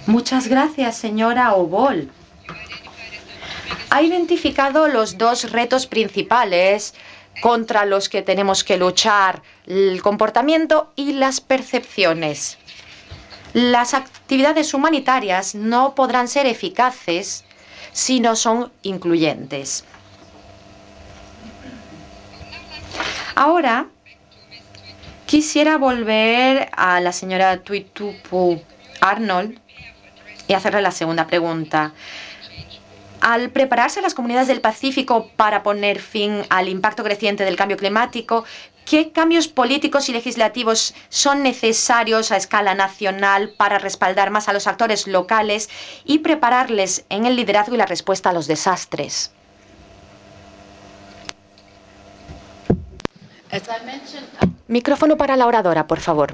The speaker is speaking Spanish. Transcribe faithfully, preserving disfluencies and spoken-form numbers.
Muchas gracias, señora Obol. Ha identificado los dos retos principales contra los que tenemos que luchar: el comportamiento y las percepciones. Las actividades humanitarias no podrán ser eficaces si no son incluyentes. Ahora quisiera volver a la señora Tuitupu Arnold y hacerle la segunda pregunta. Al prepararse las comunidades del Pacífico para poner fin al impacto creciente del cambio climático, ¿qué cambios políticos y legislativos son necesarios a escala nacional para respaldar más a los actores locales y prepararles en el liderazgo y la respuesta a los desastres? Micrófono para la oradora, por favor.